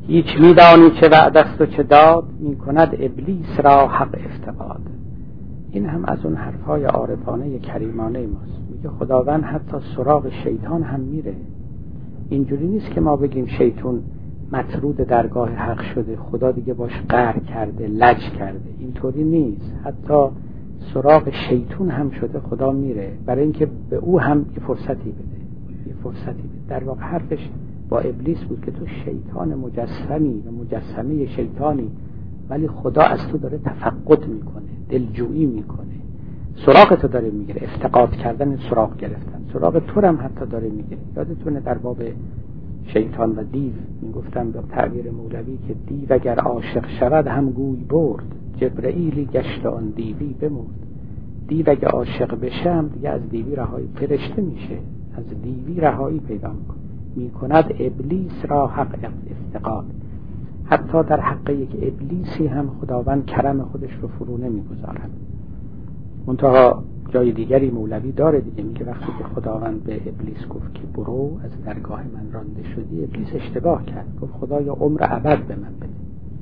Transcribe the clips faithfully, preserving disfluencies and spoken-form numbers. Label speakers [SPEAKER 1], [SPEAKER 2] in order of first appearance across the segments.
[SPEAKER 1] هیچ میدانی چه وعده است و چه داد، می کند ابلیس را حق افتقاد. این هم از اون حرفای عارفانه کریمانه ماست. میگه خداوند حتی سراغ شیطان هم میره. اینجوری نیست که ما بگیم شیطان مطرود درگاه حق شده، خدا دیگه باش قهر کرده، لج کرده. اینطوری نیست. حتی سراغ شیطان هم شده خدا میره، برای اینکه به او هم یه فرصتی بده، یه فرصتی بده. در واقع حرفش با ابلیس بود که تو شیطان مجسمی و مجسمه شیطانی، ولی خدا از تو داره تفقد میکنه، دلجویی میکنه، سراغ تو داره میگیره. افتقاد کردن، سراغ گرفتن، سراغ تو هم حتی داره میگیره. یادتونه در باب شیطان و دیو میگفتم به تعبیر مولوی که دیو اگر عاشق شود هم گوی برد، جبرئیلی گشت آن دیوی بمرد. دیو اگر عاشق بشه هم دیگه از دیوی رهایی، فرشته میشه، از دیوی رهایی پیدا میکنه. میکند ابلیس را حق افتقاد. حتی در حق یک ابلیسی هم خداوند کرم خودش رو فرو نمیگذارد. منتها جای دیگری مولوی داره دیگه، میگه وقتی که خداوند به ابلیس گفت که برو از درگاه من رانده شدی، ابلیس اشتباه کرد، گفت خدایا عمر ابد به من بده.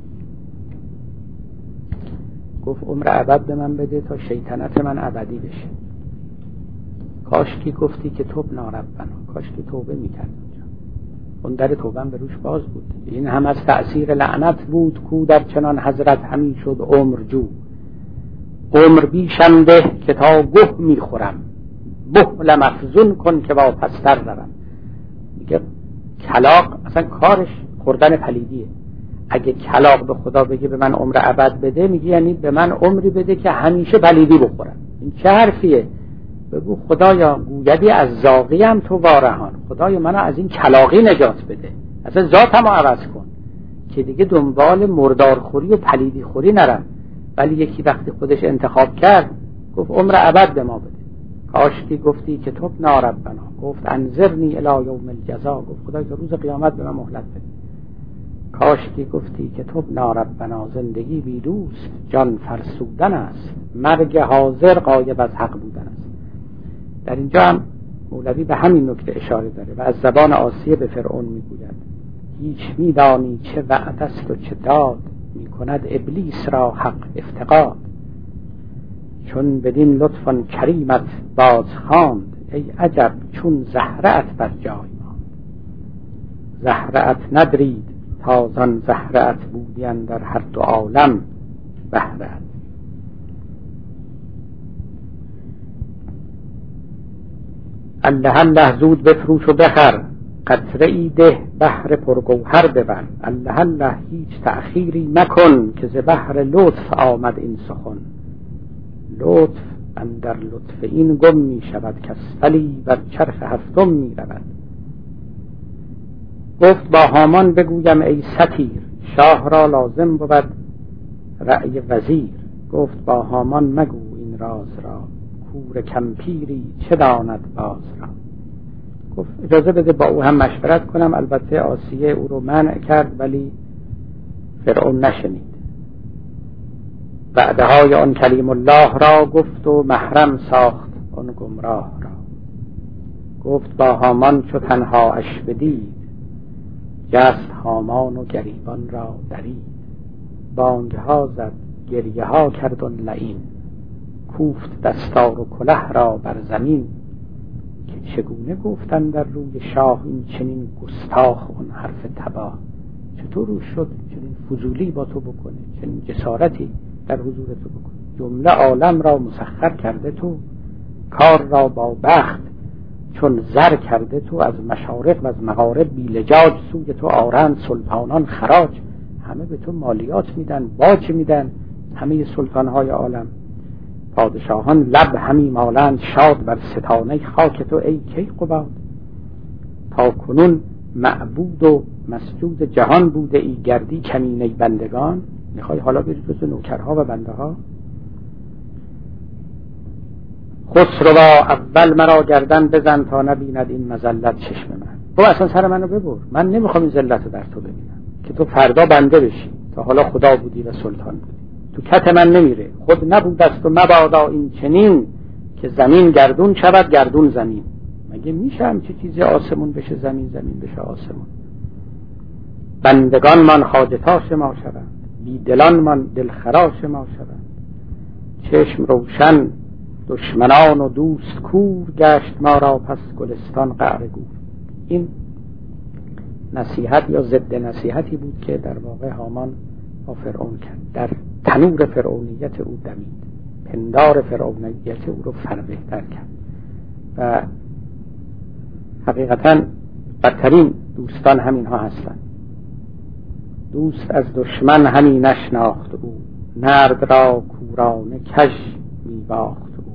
[SPEAKER 1] گفت عمر ابد به من بده تا شیطنت من ابدی بشه. کاش که گفتی که توب ناربنا، کاش که توبه میکرد اونجا، اون در توبه به روش باز بود. این هم از تأثیر لعنت بود کو در چنان حضرت همی شد عمر جو. عمر بیشم ده که تا گه میخورم، بهل مفزون کن که با پستر دارم. میگه کلاغ اصلا کارش خوردن پلیدیه. اگه کلاغ به خدا بگه به من عمر ابد بده، میگه یعنی به من عمری بده که همیشه پلیدی بخورم. این چه حرفیه؟ بگو خدایا گویدی از زاغی هم تو وارهان، خدایا منو از این کلاغی نجات بده، اصلا ذاتمو عوض کن که دیگه دنبال مردارخوری و پلیدی خوری نرم. ولی یکی وقتی خودش انتخاب کرد گفت عمر ابد به ما بده. کاش که گفتی که توب ناربنا، گفت انظرنی الی یوم الجزا، گفت خدای تا روز قیامت به من مهلت بده. کاش که گفتی که توب ناربنا، زندگی بی دوست جان فرسودن است، مرگ حاضر غایب از حق بودن است. در اینجا هم مولوی به همین نکته اشاره داره و از زبان آسیه به فرعون میگوید هیچ میدانی چه وعده است و چه داد، میکند ابلیس را حق افتقاد. چون بدین لطفان کریمت باز خواند، ای عجب چون زهره‌ات بر جای ماند. زهره‌ات ندرید تازان زهره‌ات بودین، در هر دو عالم بهره‌ات. الله الله زود بفروش و بخر، قطره ای ده بحر پرگوهر ببر. الله الله هیچ تأخیری مکن، که ز بحر لطف آمد این سخن. لطف اندر لطف این گم می شود، کسفلی بر چرخ هفتم می رود. گفت با هامان بگویم ای ستیر، شاه را لازم بود رأی وزیر. گفت با هامان مگو این راز را، کور کمپیری چه داند باز را. گفت اجازه بده با او هم مشورت کنم. البته آسیه او رو منع کرد، ولی فرعون نشنید. وعده های آن کلیم الله را گفت و محرم ساخت آن گمراه را. گفت با هامان چو تنها اش بدید، جست هامان و گریبان را درید. بانگ ها زد گریه ها کرد آن لعین، کوفت دستار و کله را بر زمین. که چگونه گفتن در روی شاه، این چنین گستاخ اون حرف تباه. چطور روش شد چنین فضولی با تو بکنه، چنین جسارتی در حضور تو بکنه. جمله عالم را مسخر کرده تو، کار را با بخت چون زر کرده تو. از مشارق و از مغارب بی لجاج سوی تو آرند سلطانان خراج. همه به تو مالیات میدن، باج میدن، همه سلطانهای عالم. پادشاهان لب همی مالند شاد، بر ستانه خاک تو ای کیقباد. تا کنون معبود و مسجود جهان بوده ای، گردی کمینه بندگان. میخوای حالا بری جز نوکرها و بنده ها؟ خسروا اول مرا گردن بزن، تا نبیند این مذلت چشم من. تو اصلا سر منو ببر، من نمیخوام این ذلت رو در تو ببینم، که تو فردا بنده بشی. تا حالا خدا بودی و سلطان بودی، تو کت من نمیره. خود نبود است و مبادا این چنین، که زمین گردون شود گردون زمین. مگه میشه همچه چیزی آسمون بشه زمین، زمین بشه آسمون؟ بندگان من خواجه‌تاش ما شوند، بی دلان من دلخراش ما شوند. چشم روشن دشمنان و دوست کور، گشت ما را پس گلستان قعر گور. این نصیحت یا ضد نصیحتی بود که در واقع هامان با فرعون کرد. در تنور فرعونیت او دمید، پندار فرعونیت او رو فربهتر کرد و حقیقتا بدترین دوستان همین ها هستند. دوست از دشمن همی نشناخت او، نرد را کورانه کش می باخت او.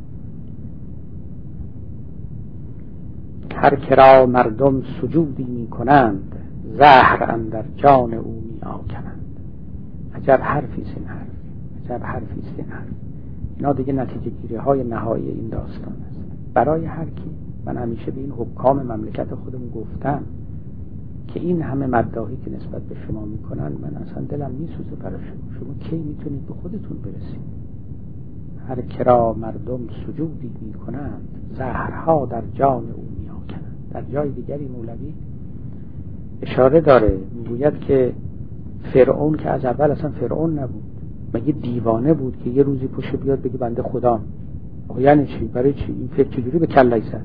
[SPEAKER 1] هر کرا مردم سجودی می کنند، زهر اندر جان او می آکنند. عجب حرفی است این حرف، عجب حرفی است این حرف. اینا دیگه نتیجه گیری های نهایی این داستان است. برای هر کی، من همیشه به این حکام مملکت خودمون گفتم که این همه مداحی که نسبت به شما میکنن، من اصلا دلم میسوزه برای شما. شما کی میتونید به خودتون برسید؟ هر کرا مردم سجودی میکنند، زهرها در جان او میآکنند. در جای دیگری مولوی اشاره داره، میگوید که فرعون که از اول اصلا فرعون نبود، مگه دیوانه بود که یه روزی پشت بیاد بگه بنده خدام؟ آقا یعنی چی؟ برای چی؟ این فکر چجوری به کله‌ای زد؟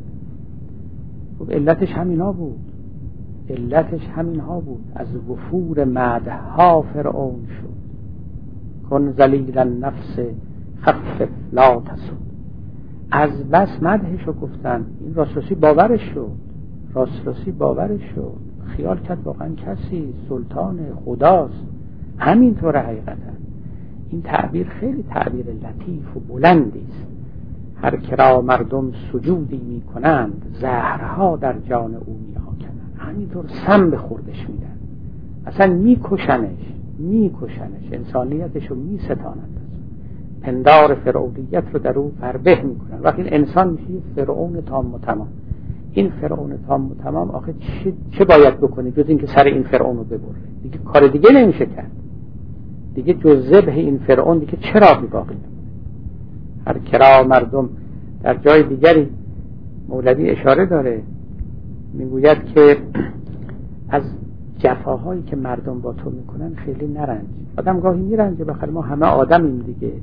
[SPEAKER 1] خب علتش همینا بود، علتش همین ها بود. از وفور مدحها فرعون شد، کن ذلیل النفس خفف لا تسود. از بس مدحشو گفتن، این راسترسی باورش شد، راسترسی باورش شد، خیال کرد واقعا کسی سلطان خداست. همینطوره حقیقتا. این تعبیر خیلی تعبیر لطیف و بلندی است. هر کرا مردم سجودی می کنند، زهرها در جان او می آکنند. همینطور سم به خوردش میدن، اصلا میکشنش، میکشنش، انسانیتش رو می ستانند، پندار فرعونیت رو در او فربه میکنن. وقتی این انسان میشه فرعون تام و تمام. این فرعون تام و تمام آخه چه, چه باید بکنه جز این که سر این فرعون رو ببره؟ دیگه کار دیگه نمیشه کرد دیگه، جز ذبح این فرعون دیگه چرا باقی نمونه؟ هر کرا مردم. در جای دیگری مولوی اشاره داره، میگوید که از جفاهایی که مردم با تو میکنن خیلی نرنج. آدم گاهی میرنجه، بخاطر ما همه آدمیم دیگه.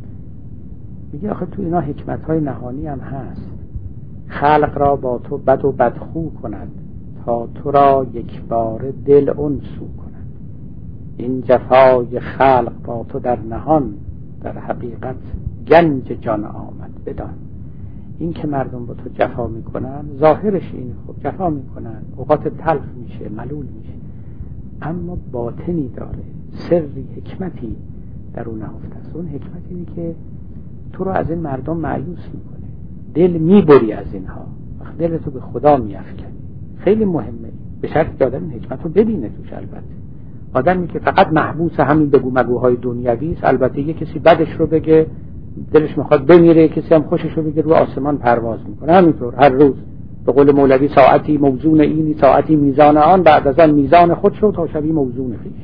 [SPEAKER 1] میگه آخه تو اینا حکمت‌های نهانی هم هست. خلق را با تو بد و بدخو کند، تا تو را یک بار دل انسو کند. این جفای خلق با تو در نهان، در حقیقت گنج جان آمد بدان. این که مردم با تو جفا میکنن ظاهرش اینه، خب جفا میکنن، اوقات تلخ میشه، ملول میشه، اما باطنی داره، سری، حکمتی در اون نهفته است. اون حکمت اینه که تو رو از این مردم مایوس میکنه، دل میبری از اینها، وقت دل تو به خدا میافکنی. خیلی مهمه، به شرط که آدم این حکمت رو ببینه توش. البته آدمی که فقط محبوس همین بگو مگوهای دنیوی است، البته یه کسی بدش رو بگه دلش میخواد بمیره، کسی هم خوشش رو بگه رو آسمان پرواز میکنه. همینطور هر روز به قول مولوی ساعتی موزون اینی ساعتی میزان آن، بعد از آن میزان خود شو تا شوی موزون خویش.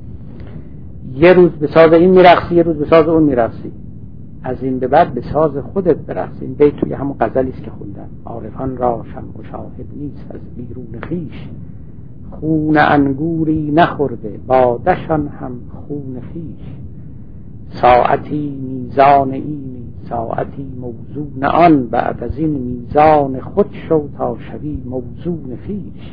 [SPEAKER 1] یه روز به ساز این میرقصی، یه روز به ساز اون میرقصی، از این به بعد به ساز خودت برقص. این بیت توی همون غزلی است که خوندم: عارفان را شمع و شاهد نیست از بیرون خویش، خون انگوری نخورده بادشان هم خون خویش. ساعتی میزان اینی ساعتی موزون آن، بعد از این میزان خود شو تا شوی موزون خویش.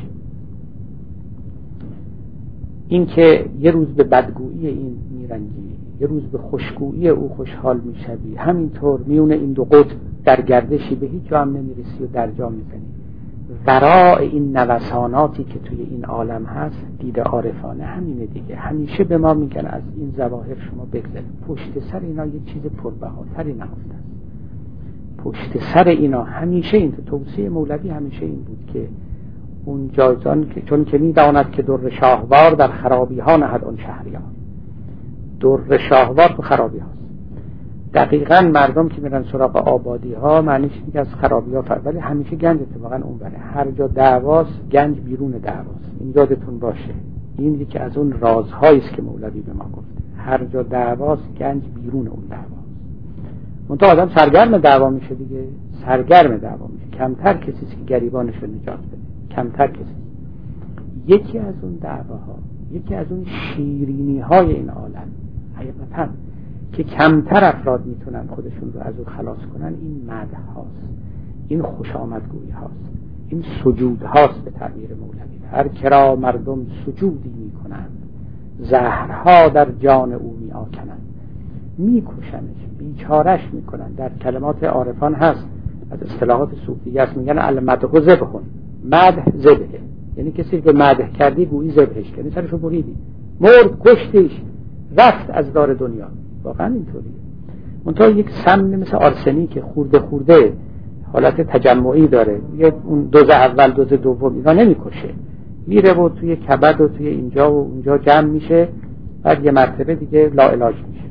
[SPEAKER 1] این که یه روز به بدگویی این میرنجی، یه روز به خوشگویی او خوشحال میشوی، همینطور میون این دو قطب در گردشی، به هیچ جا هم نمیرسی و در جا میزنی. وراء این نوساناتی که توی این عالم هست دید عارفانه همینه دیگه. همیشه به ما میگن از این ظواهر شما بگذارید، پشت سر اینا یه چیز پربهاتری نهفته است. پشت سر اینا همیشه این توصیه مولوی همیشه این بود که اون جایزان که چون که میداند که در شاهوار در خرابی ها نهد آن شهریار. در شاهوار تو خرابی هاست. دقیقاً مردم که میرن سراغ آبادی ها معنیش اینه که از خرابی ها فرد، ولی همیشه گنج اتفاقاً اون بره. هر جا دعواست گنج بیرون دعواست. این یادتون باشه، این یکی از اون رازهایی است که مولوی به ما گفته. هر جا دعواست گنج بیرون اون دعواست. منتها آدم سرگرم دعوا میشه دیگه، سرگرم دعوا میشه. کمتر کسی است که گریبانش رو نجات بده، کمتر کسی. یکی از اون دعواها، یکی از اون شیرینی های این عالم حقیقتا که کمتر افراد میتونن خودشون رو از اون خلاص کنن، این مدح هاست، این خوش آمدگویی هاست، این سجود هاست به تعبیر مولوی. هر کرا مردم سجودی میکنند، زهرها در جان او می آکنند، میکشنش، بیچارش میکنن. در کلمات عارفان هست، از اصطلاحات صوفیه است، میگن المدح ذبح. مدح ذبحه، یعنی کسی که مدح کردی گویی ذبحش کردی، سرشو بریدی، مرد، کشتیش، رفت از دار دنیا. واقعا اینطوریه. منتها یک سم مثل آرسنیک خورده خورده حالت تجمعی داره، یه اون دوز اول دوز دوم اینا نمیکشه، میره و توی کبد و توی اینجا و اونجا جمع میشه، بعد یه مرتبه دیگه لا علاج میشه.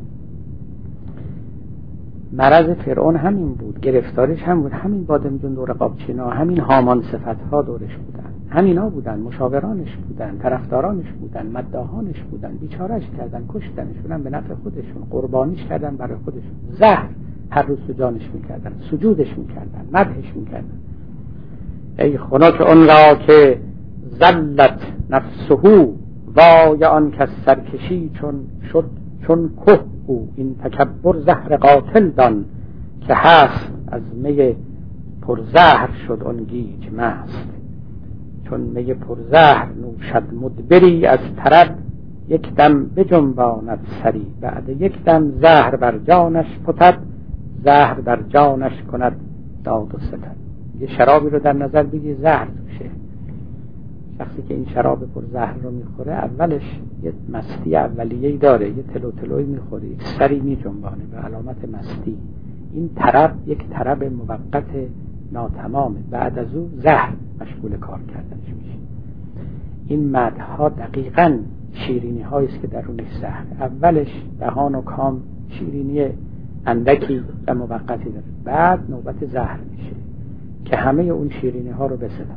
[SPEAKER 1] مرض فرعون همین بود، گرفتارش هم بود، همین بادمجون و رقابچینا، همین هامان صفتها دورش بودن، همینا بودن، مشاورانش بودن، طرفدارانش بودن، مداحانش بودن، بیچارهش کردن، کشتنش بودن به نفع خودشون، قربانیش کردن برای خودشون، زهر هر روز تو جانش میکردن، سجودش میکردن، مدحش میکردن. ای خنک اون را که زلت نفسهو، وای آن کس سرکشی چون شد چون که او. این تکبر زهر قاتل دان، که هست از می پرزهر شد اون گیج مست. چون می پرزهر نوشد مدبری، از طرب یک دم بجنباند سری. بعد یک دم زهر بر جانش فتد، زهر در جانش کند داد و ستد. یه شرابی رو در نظر بگیر زهر توشه، شخصی که این شراب پر زهر رو میخوره اولش یه مستی اولیه‌ای داره، یه تلو تلوی میخوره، یک سری میجنبانه به علامت مستی. این طرب یک طرب موقت ناتمامه، بعد از او زهر مشغول کار کردنش میشه. این مدح‌ها دقیقاً شیرینی هایی است که درونش زهر. اولش دهان و کام شیرینی اندکی و موقتی داره، بعد نوبت زهر میشه که همه اون شیرینی ها رو بستانه.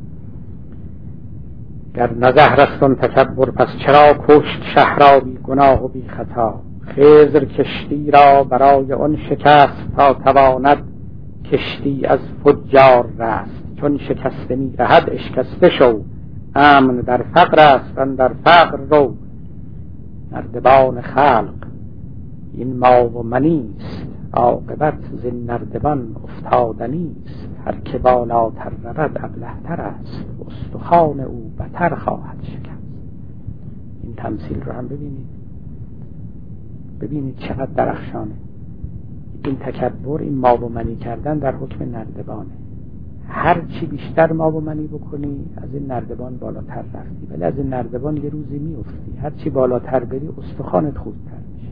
[SPEAKER 1] گر نزهر است اون تکبر، پس چرا کشت شهر بی گناه و بی خطا. خضر کشتی را برای اون شکست، تا تواند کشتی از فجار رست. چون شکسته می رهد اشکسته شو، امن در فقر است اندر فقر رو. نردبان خلق این ما و منیست، عاقبت زین نردبان افتادنیست. هر که بالاتر رود ابله‌تر است، استخوان او بتر خواهد شکست. این تمثیل رو هم ببینید، ببینید چقدر درخشانه. این تکبر، این ما و منی کردن در حکم نردبانه. هر چی بیشتر ما و منی بکنی از این نردبان بالاتر رفتی، ولی از این نردبان یه روزی میافتی. هر چی بالاتر بری استخوانت خوبتر میشه.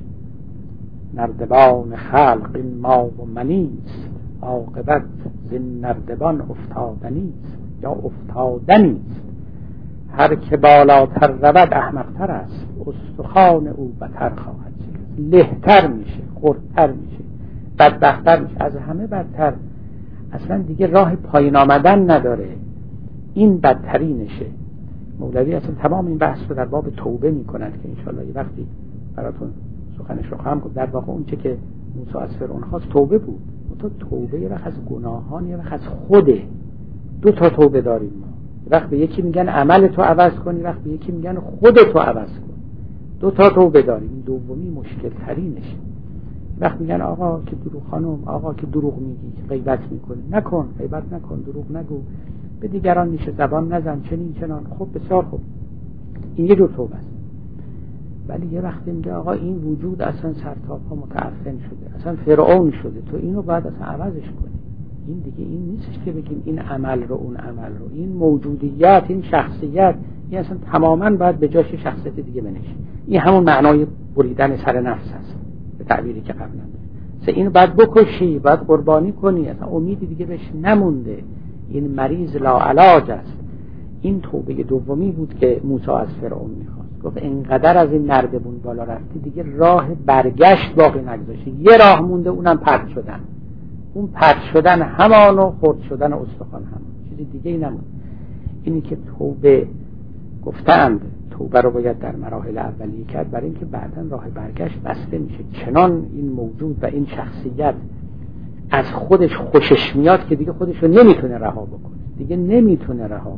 [SPEAKER 1] نردبان خلق این ما و منیست، عاقبت زین نردبان افتادنیست یا افتادنیست. هر که بالاتر رود احمقتر است، استخوان او بتر خواهد شد. لهتر میشه، خردتر میشه، بدبختتر میشه، از همه بدتر. اصلا دیگه راه پایین آمدن نداره، این بدترینشه. مولوی اصلا تمام این بحث رو در باب توبه میکنند که انشاءالله یه وقتی براتون سخنش رو خواهم گفت. در واقع اون چه که موسی از فرعون خواست توبه بود. تو توبه یه وقت از گناهان، یه وقت از خوده. دو تا توبه داریم ما. یه وقت به یکی میگن عمل تو عوض کن، یه وقت به یکی میگن خودتو عوض کن. دو تا توبه داریم. این دومی مشکل ترینشه. وقت میگن آقا که دروغ، خانم آقا که دروغ میگی، غیبت میکنی، نکن، غیبت نکن، دروغ نگو، به دیگران میشه زبان نزن، چنین چنان. خب بسیار خوب، این یه جور توبه است. ولی یه وقتی میگه آقا این وجود اصلا سرتاپا متعفن شده، اصلا فرعون شده، تو اینو باید اصلا عوضش کنی. این دیگه این نیستش که بگیم این عمل رو اون عمل رو، این موجودیت، این شخصیت، این اصلا تماما باید به جاش شخصیت دیگه بنشه. این همون معنای بریدن سر نفس است به تعبیری که قبلا سه. اینو باید بکشی، باید قربانی کنی، اصلا امیدی دیگه بهش نمونده. این مریض لاعلاج است. این توبه دومی بود که موسی از فرعون میخواست. گفت اینقدر از این نردبون بالا رفتی دیگه راه برگشت باقی نگذاشتی، یه راه مونده، اونم پرت شدن. اون پرت شدن همان و خرد شدن استخوان همان، چیزی دیگه ای نموند. اینی که توبه گفتند توبه رو باید در مراحل اولیه کرد، برای اینکه بعداً راه برگشت بسته میشه. چنان این موجود و این شخصیت از خودش خوشش میاد که دیگه خودش رو نمیتونه رها بکنه، دیگه نمیتونه رها بکنه.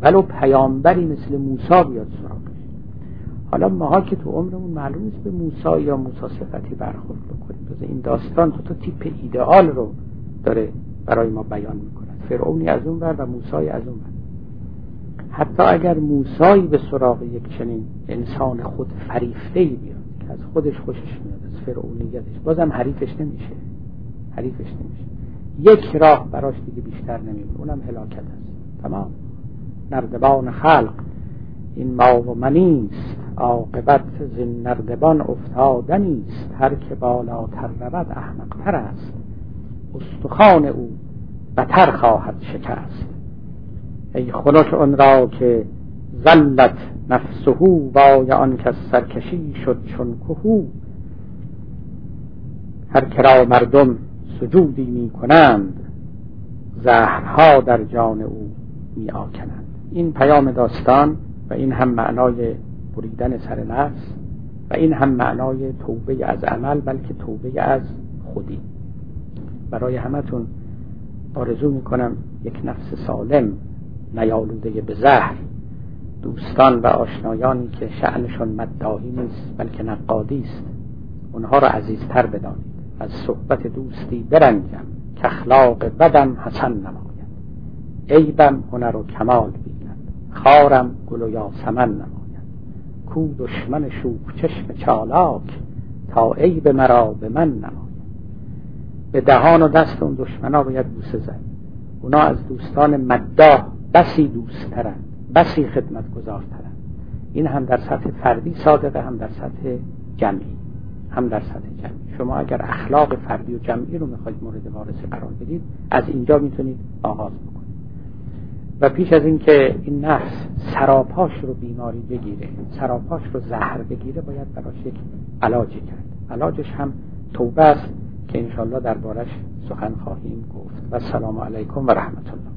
[SPEAKER 1] ولو پیامبری مثل موسی بیاد سراغش. حالا ماها که تو عمرمون معلوم نیست به موسی یا موسی صفتی برخورد بکنیم. پس این داستان تو تا تیپ ایدئال رو داره برای ما بیان میکنه، فرعونی از اون ور و موسی از اون ور. حتی اگر موسی به سراغ یک چنین انسان خود فریفته‌ای بیاد که از خودش خوشش میاد، از فرعونیتش، بازم حریفش نمیشه حریفش نمیشه یک راه براش دیگه بیشتر نمیمونه، اونم هلاکت است. تمام. نردبان خلق این ما و منیست، عاقبت زین نردبان افتادنیست. هر که بالاتر رود احمق‌تر است، استخوان او بتر خواهد شکست. ای خنک آن را که ذلت نفسه، وای آن کس سرکشی شد چون کهو. هر که را مردم سجودی می کنند، زهرها در جان او می آکنند. این پیام داستان و این هم معنای بریدن سر نفس و این هم معنای توبه از عمل، بلکه توبه از خودی. برای همتون آرزو میکنم یک نفس سالم، نیالوده به زهر، دوستان و آشنایانی که شأنشون مداحی نیست بلکه نقادی است، اونها را عزیزتر بدانید. از صحبت دوستی برنجم، که اخلاق بدم حسن نماید. عیبم هنر و کمال بیند، خارم گل و یاسمن نماید. کو دشمن شوخ چشم چالاک، تا عیب مرا به من نماید. به دهان و دست اون دشمنا باید بوسه زد. اونا از دوستان مداح بسی دوست‌ترند، بسی خدمتگزارترند. این هم در سطح فردی صادقه، هم در سطح جمعی، هم در سطح جمعی. شما اگر اخلاق فردی و جمعی رو میخواید مورد وارثه قرار بدید، از اینجا میتونید آغاز بکنید. و پیش از این که این نفس سراپاش رو بیماری بگیره، سراپاش رو زهر بگیره، باید براش یک علاجی کرد. علاجش هم توبه است که انشالله دربارش سخن خواهیم گفت. و السلام علیکم و رحمت الله.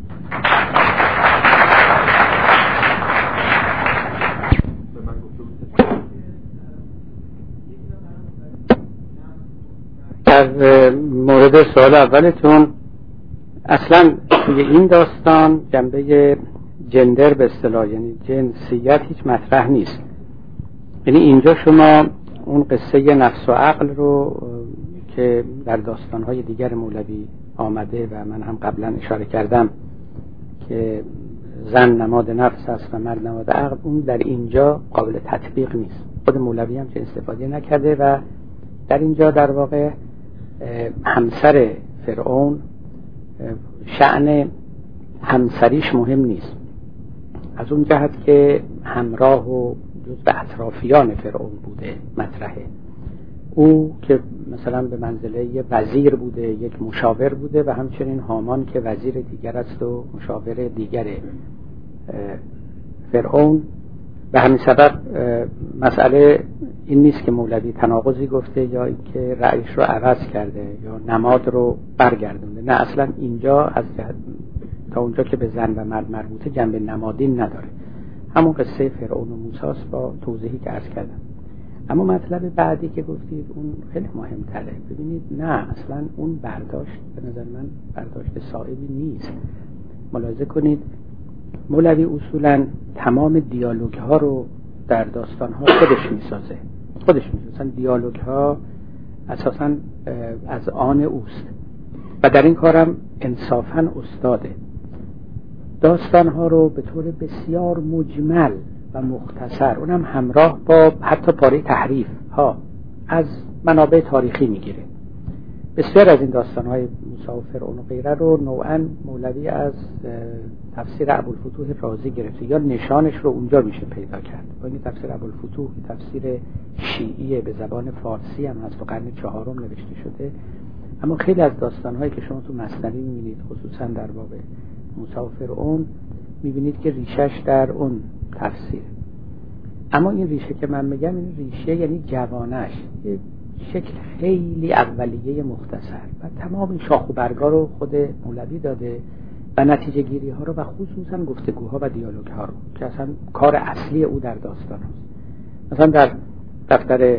[SPEAKER 1] در مورد سوال اولتون، اصلا توی این داستان جنبه جندر به اصطلاح، یعنی جنسیت، هیچ مطرح نیست. یعنی اینجا شما اون قصه نفس و عقل رو که در داستان‌های دیگر مولوی آمده و من هم قبلا اشاره کردم که زن نماد نفس است و مرد نماد عقل، اون در اینجا قابل تطبیق نیست. خود مولوی هم چه استفاده نکرده و در اینجا در واقع همسر فرعون، شأن همسریش مهم نیست، از اون جهت که همراه و جزء اطرافیان فرعون بوده مطرحه. او که مثلا به منزله وزیر بوده، یک مشاور بوده، و همچنین هامان که وزیر دیگر است و مشاور دیگر فرعون. به همین سبب مسئله این نیست که مولوی تناقضی گفته یا اینکه رأیش رو عوض کرده یا نماد رو برگردونده. نه، اصلا اینجا از جهت تا اونجا که به زن و مرد مربوطه جنبه نمادین نداره. همون قصه فرعون و موسی با توضیحی که عرض کردم. اما مطلب بعدی که گفتید اون خیلی مهم‌تره. ببینید، نه اصلا اون برداشت به نظر من برداشت صائبی نیست. ملاحظه کنید مولوی اصولا تمام دیالوگ ها رو در داستان ها خودش میسازه خودش میسازه مثلا دیالوگ ها اساسا از آن اوست و در این کارم انصافا استاده. داستان ها رو به طور بسیار مجمل و مختصر، اونم همراه با حتی پاره تحریف ها، از منابع تاریخی میگیره. بسیار از این داستان‌های موسی و فرعون و غیره رو نوعاً مولوی از تفسیر ابوالفتوح رازی گرفته یا نشانش رو اونجا میشه پیدا کرد. این تفسیر ابوالفتوح تفسیر شیعی به زبان فارسی هم هست، تو قرن چهارم نوشته شده. اما خیلی از داستان‌هایی که شما تو مثنوی می‌بینید، خصوصاً در باب موسی و فرعون، می‌بینید که ریشش در اون تفسیر. اما این ریشه که من میگم، این ریشه یعنی جوانش، شکل خیلی اولیه مختصر و تمام این شاخ و برگا رو خود مولوی داده و نتیجه گیری ها رو و خصوصا گفتگوها و دیالوگ ها رو که اصلا کار اصلی او در داستان هست. مثلا در دفتر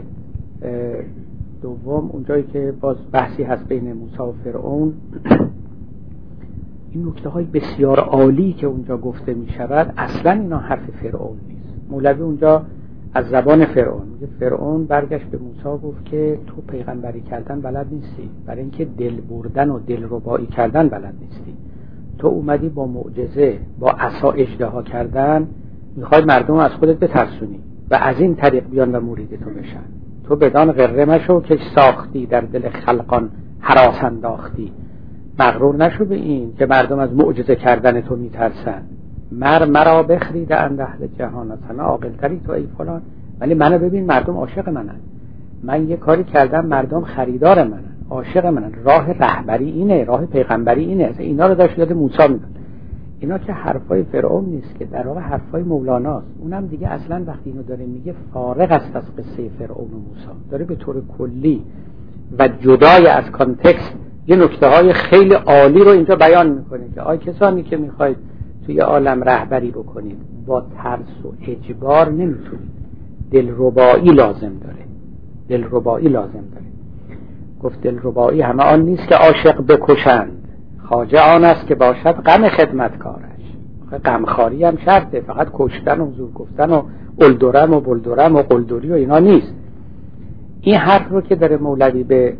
[SPEAKER 1] دوم اونجایی که باز بحثی هست بین موسی و فرعون، این نکته های بسیار عالی که اونجا گفته می شود اصلا اینا حرف فرعون نیست. مولوی اونجا از زبان فرعون میگه فرعون برگشت به موسی گفت که تو پیغمبری کردن بلد نیستی، برای اینکه دل بردن و دل ربایی کردن بلد نیستی. تو اومدی با معجزه، با عصا اژدها کردن، میخوای مردم از خودت بترسونی و از این طریق بیان و مرید تو بشن. تو بدان غره مشو که ساختی در دل خلقان هراس انداختی. مغرور نشو به این که مردم از معجزه کردن تو میترسن. مر مرا بخرید اند اهل جهان، اصلا عاقل تری تو ای فلان، ولی منو ببین مردم عاشق منن. من یه کاری کردم مردم خریدار منن، عاشق منن. راه رهبری اینه، راه پیغمبری اینه. اصلا اینا رو داشت یاد موسی میداد. اینا که حرفای فرعون نیست، که در واقع حرفای مولاناست. اونم دیگه اصلا وقتی اینو داره میگه فارغ است از قصه فرعون و موسی، داره به طور کلی و جدای از کانتکست یه نکته‌های خیلی عالی رو اینجا بیان میکنه که آی کسانی که میخواید توی عالم رهبری بکنید، با ترس و اجبار نمیتونید. دلربایی لازم داره، دلربایی لازم داره. گفت دلربایی همه آن نیست که عاشق بکشند، خواجه آن است که باشد غم خدمتکارش. غمخواری هم شرطه، فقط کشتن و زور گفتن و قلدرم و بلدرم و قلدری و اینا نیست. این حرف رو که داره مولوی به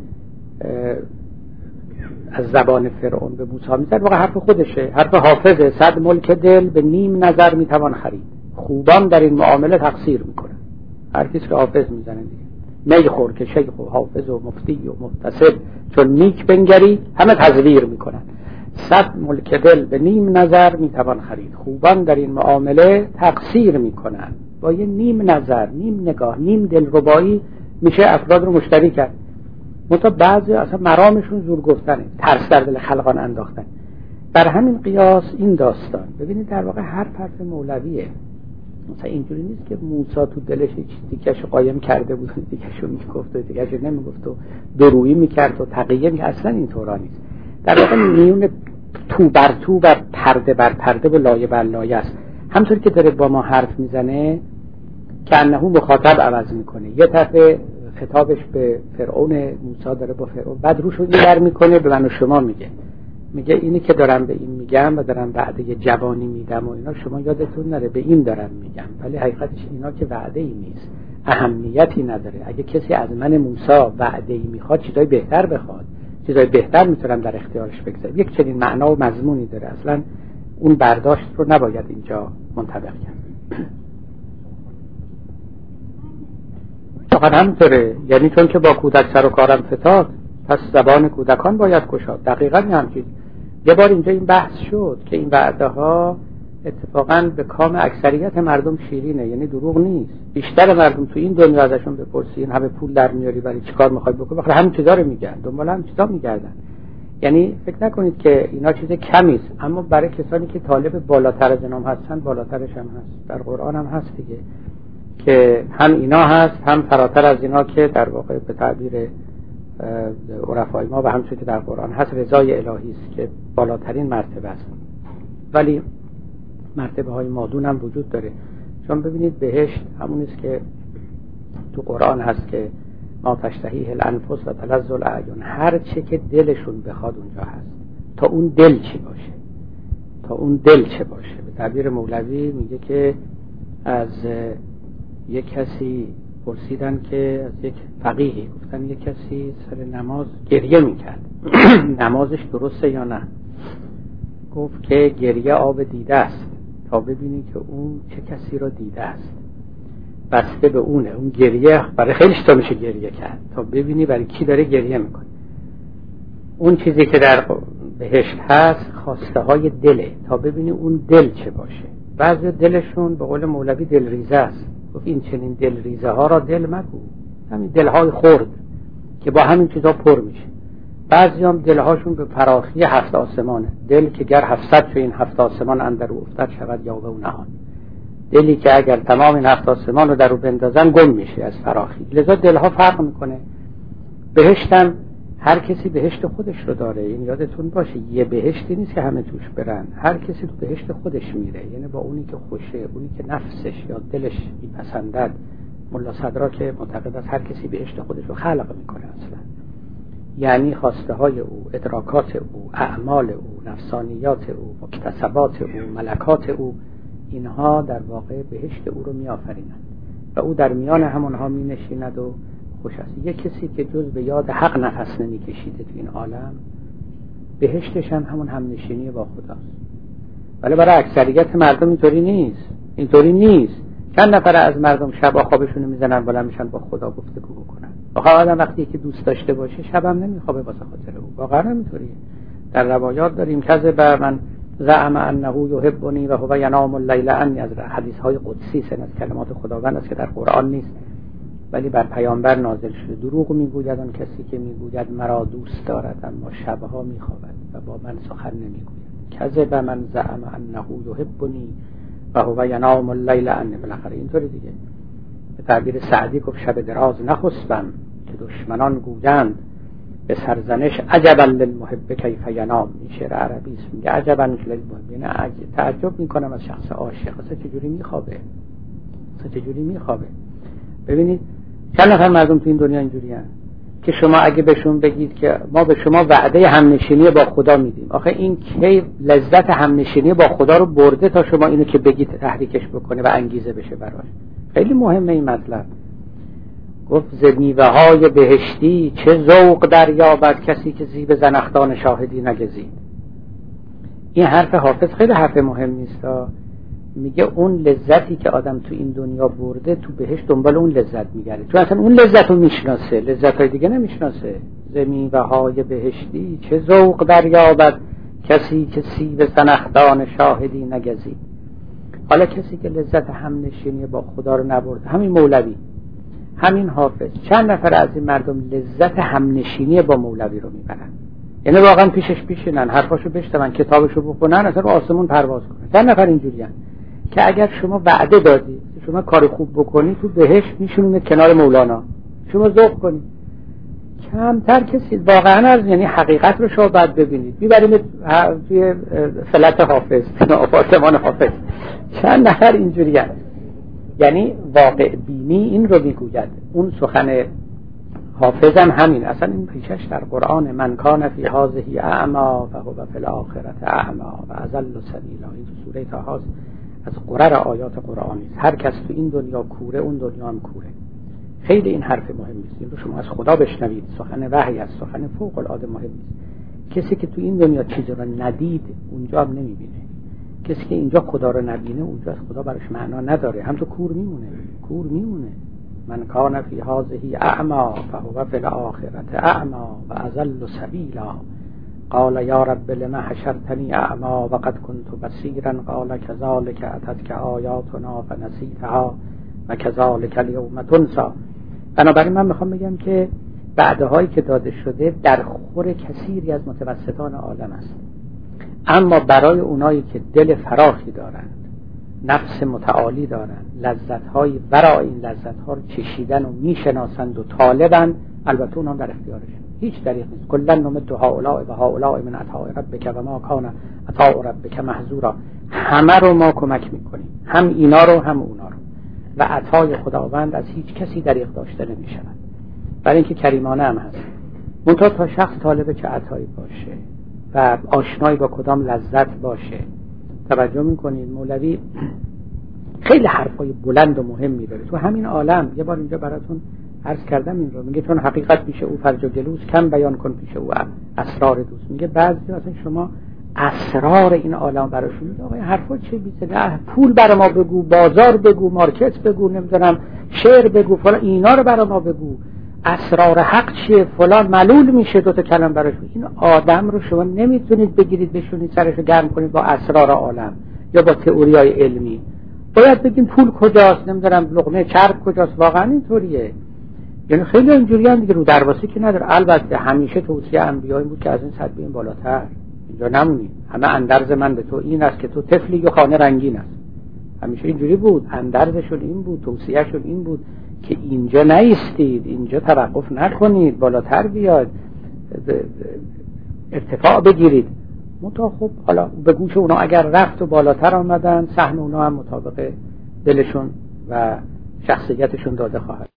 [SPEAKER 1] از زبان فرعون به موسی میزد، واقعا حرف خودشه، حرف حافظه. صد ملک دل به نیم نظر میتوان خرید، خوبان در این معامله تقصیر میکنن. هر کسی که حافظ میزنه دیگه، می خور که شیخ و حافظ و مفتی و محتسب چون نیک بنگری همه تزویر میکنن. صد ملک دل به نیم نظر میتوان خرید، خوبان در این معامله تقصیر میکنن. با یه نیم نظر، نیم نگاه، نیم دلربایی میشه افراد رو مشتری کرد. منتها بعضی اصلا مرامشون زور گفتنه، ترس در دل خلقان انداختن. بر همین قیاس این داستان ببینید در واقع هر حرف مولویه. مثلا اینجوری نیست که موسی تو دلش دیگه‌شو قایم کرده بود، دیگه‌شو میگفت و دیگه‌شو نمیگفت و درویی میکرد و تقیه میکرد. اصلا اینطورا نیست. در واقع میون تو بر تو و پرده بر پرده و لایه بر لایه است. همونطوری که داره با ما حرف میزنه که انه مخاطب عوض میکنه. یه طرف خطابش به فرعون، موسی داره با فرعون، بعد روش رو اینور میکنه به من و شما میگه میگه اینی که دارم به این میگم و دارم وعده جوانی میدم و اینا، شما یادتون نره به این دارم میگم، ولی حقیقتش اینا که وعده ای نیست، اهمیتی نداره. اگه کسی از من موسی وعده ای میخواد، چیزای بهتر بخواد، چیزای بهتر میتونم در اختیارش بگذارم. یک چنین معنا و مضمونی داره. اصلا اون برداشت رو نباید اینجا منطبق کرد. فقط همینطوره، یعنی چون که با کودک سر و کارم فتاد، پس زبان کودکان باید گشاد. دقیقاً همین. یه بار اینجا این بحث شد که این وعده ها اتفاقاً به کام اکثریت مردم شیرینه، یعنی دروغ نیست. بیشتر مردم تو این دنیا ازشون بپرسین همه پول در میاری ولی چیکار میخوای بکنی، بخاطر همین چیزا رو میگن، دنبال همین چیزا میگردن. یعنی فکر نکنید که اینا چیز کمی است، اما برای کسانی که طالب بالاتر از اینام هستن، بالاترش هم هست. در قرآن هم هست دیگه که هم اینا هست، هم فراتر از اینا که در واقع به تعبیر عرفای ما و همچون که در قرآن هست رضای الهی است که بالاترین مرتبه است. ولی مرتبه های مادون هم وجود داره. چون ببینید بهشت همون است که تو قرآن هست که ما تشتهیه الانفس و تلذ الاعین، هر چه که دلشون بخواد اونجا هست. تا اون دل چی باشه، تا اون دل چه باشه. به تعبیر مولوی میگه که از یک کسی پرسیدن که از یک فقیهی گفتن یک کسی سر نماز گریه میکرد نمازش درسته یا نه؟ گفت که گریه آب دیده است، تا ببینی که اون چه کسی را دیده است، بسته به اونه. اون گریه برای خیلی تا میشه گریه کرد، تا ببینی برای کی داره گریه میکنه. اون چیزی که در بهشت هست خواسته های دله، تا ببینی اون دل چه باشه. بعضی دلشون به قول مولوی دل ریزه است. گفت این چنین دل ریزه ها را دل مگو، همین دلهای خرد که با همین چیزا پر میشه. بعضی هم دلهاشون به فراخی هفت آسمانه، دل که گر هفتصد چو این هفت آسمان اندر او افتد شود یاوه و نهان. دلی که اگر تمام این هفت آسمان رو در او بندازن گم میشه از فراخی. لذا دلها فرق میکنه. بهشتم هر کسی بهشت خودش رو داره. این یادتون باشه یه بهشتی نیست که همه توش برن، هر کسی تو بهشت خودش میره، یعنی با اونی که خوشه، اونی که نفسش یا دلش میپسندد. ملا صدرا که معتقد است هر کسی بهشت خودش رو خلق میکنه. اصلا یعنی خواسته های او، ادراکات او، اعمال او، نفسانیات او، مکتسبات او، ملکات او، اینها در واقع بهشت او رو می آفرینند و او در میان همونها می نشیند و خوش است. یک کسی که جز به یاد حق نفس نمی کشیده تو این عالم، بهشتش هم همون همنشینی با خداست. ولی برای اکثریت مردم اینطوری نیست. اینطوری نیست. چند نفر از مردم شب خوابشون میزنن بالا میشن با خدا گفتگو بکنن. واقعا آدم وقتی که دوست داشته باشه شبم نمیخوابه واسه خاطر او. واقعا همینطوریه. در روایات داریم کذب من زعم انه یحبنی و هو ینام اللیل عنی، از حدیث های قدسی است، از کلمات خداوند است که در قرآن نیست ولی بر پیامبر نازل شده. دروغ میگوید آن کسی که میگوید مرا دوست دارد اما شبها میخوابد و با من سخن نمیگوید. کذب من زعم انه یحبنی و هو ینام اللیل عنی. بالاخره اینطوری دیگه. به تعبیر سعدی گفت شب دراز نخسبم که دشمنان گویند به سرزنش عجبا للمحب کیف ینام. این شعر عربی است. میگه عجبا للمحب، یعنی تعجب میکنم از شخص عاشق اصلا چجوری میخوابه، اصلا چجوری میخوابه. ببینید چند نفر مردم تو این دنیا اینجوری هستند که شما اگه بهشون بگید که ما به شما وعده همنشینی با خدا میدیم، آخه این کی لذت همنشینی با خدا رو برده تا شما اینو که بگید تحریکش بکنه و انگیزه بشه براش؟ خیلی مهمه این مطلب. گفت ز میوه های بهشتی چه ذوق دریابد کسی که زیب زنخدان شاهدی نگزید. این حرف حافظ خیلی حرف مهمی است. میگه اون لذتی که آدم تو این دنیا برده تو بهشت دنبال اون لذت میگرده، تو اصلا اون لذت رو میشناسه، لذت های دیگه نمیشناسه. ز میوه های بهشتی چه ذوق دریابد کسی که سیب زنخدان شاهدی نگزید. حالا کسی که لذت همنشینی با خدا رو نبرده، همین مولوی، همین حافظ، چند نفر از این مردم لذت همنشینی با مولوی رو میبرن، یعنی واقعا پیشش پیشینن، حرفاشو بشنون، کتابشو بخونن، اصلا رو آسمون پرواز کنن. چند نفر اینجوریان که اگر شما وعده دادی شما کار خوب بکنی تو بهشت میشونید کنار مولانا، شما ذوق کنید. کمتر کسی واقعا از یعنی حقیقت رو شما باید ببینید. میبریم توی فلت حافظ، آپارتمان حافظ، چند نفر اینجوریان. یعنی واقع بینی این رو میگوید. اون سخن حافظ هم همین، اصلا این پیشش در قرآن من کان فی هذه اعما فهو فی الاخره اعما و اضل سبیلا. این تو سوره طه از قرر آیات قرآنی است. هر کس تو این دنیا کوره اون دنیا هم کوره. خیلی این حرف مهمی است. این رو شما از خدا بشنوید. سخن وحی است، سخن فوق العاده مهمی است. کسی که تو این دنیا چیزی رو ندید اونجا هم نمیبینه. کسی که اینجا خدا رو نبینه اونجا از خدا براش معنا نداره، هم تو کور میمونه، کور میمونه. من کان فی هذه اعما فهو فی الاخره اعما و اضل سبیلا. قال یا رب لما حشرتنی اعما وقد كنت بصیرا قال كذلك اتتك آیاتنا فنسیتها و كذلك اليوم تنسی. بنابراین من میخوام بگم که وعده‌هایی که داده شده در خور کثیری از متوسطان عالم است، اما برای اونایی که دل فراخی دارند، نفس متعالی دارند، لذت‌های برای این لذت‌ها رو چشیدن و میشناسند و طالبند، البته اونها در اختیارشون، هیچ دریغ نیست. کلا نمد هؤلاء و هؤلاء من عطاء ربک و ما کان عطاء ربک محظورا. همه رو ما کمک میکنیم، هم اینا رو هم اونا رو، و عطای خداوند از هیچ کسی دریغ داشته نمیشود، برای اینکه کریمانه هم هست. منتها تا شخص طالب چه عطایی باشه و آشنایی با کدام لذت باشه. توجه میکنید مولوی خیلی حرفای بلند و مهمی داره تو همین عالم. یه بار اینجا براتون عرض کردم این رو. میگه چون حقیقت پیش او فرج و جلوس، کم بیان کن پیش او اسرار دوست. میگه بعضی اصلا شما اسرار این عالم براشون میگه آقا حرفا چه بیسه، پول برای ما بگو، بازار بگو، مارکت بگو، نمیدونم شعر بگو، فلان اینا رو برای ما بگو، اسرار حق چیه فلان. ملول میشه دو تا کلام براش. این آدم رو شما نمیتونید بگیرید بشونید سرشو گرم کنید با اسرار عالم یا با تئوریای علمی. باید بگیم پول کجاست، نمیدونم لقمه چرب کجاست. واقعا اینطوریه. یعنی خیلی اینجوریان دیگه، رو درواسی که نداره. البته همیشه توصیه انبیا این بود که از این سطح بیاین بالاتر، اینجا نمونید. همه اندرز من به تو این است که تو طفلی و خانه رنگین است. همیشه اینجوری بود، اندرزشون این بود، توصیهشون این بود که اینجا نایستید، اینجا توقف نکنید، بالاتر بیاد، ارتفاع بگیرید. منتها خب حالا به گوش اونا اگر رفت و بالاتر آمدن، سهم اونا هم مطابق دلشون و شخصیتشون داده خواهد.